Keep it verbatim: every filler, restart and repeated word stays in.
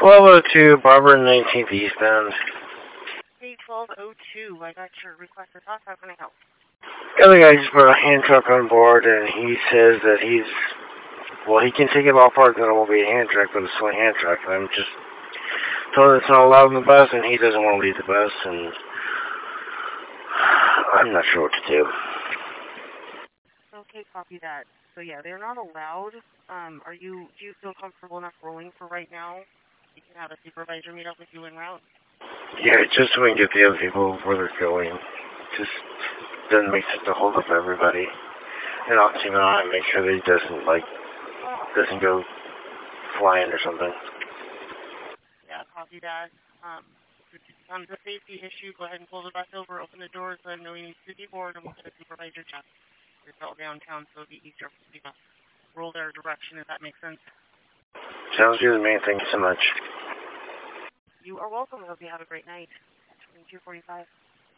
twelve oh two, Barbara nineteenth eastbound. Hey, twelve oh two, I got your request to talk. How can I help? The other guy just put a hand truck on board, and he says that he's, well, he can take it off park, then it won't be a hand truck, but it's still a hand truck. And I'm just told him it's not allowed on the bus, and he doesn't want to leave the bus, and I'm not sure what to do. Okay, copy that. So yeah, they're not allowed. Um, are you, do you feel comfortable enough rolling for right now? You can have a supervisor meet up with you en route? Yeah, just so we can get the other people where they're going. Just doesn't make sense to hold up everybody. And I'll keep an eye and make sure that he doesn't, like, doesn't go flying or something. Yeah, copy that. Um, if it becomes a safety issue, go ahead and pull the bus over, open the doors, let them know you need to be board, and we'll get a supervisor check. It's all downtown, so it'll be easier for you to roll their direction, if that makes sense. Sounds good to me. Thank you so much. You are welcome. I hope you have a great night. two forty-five.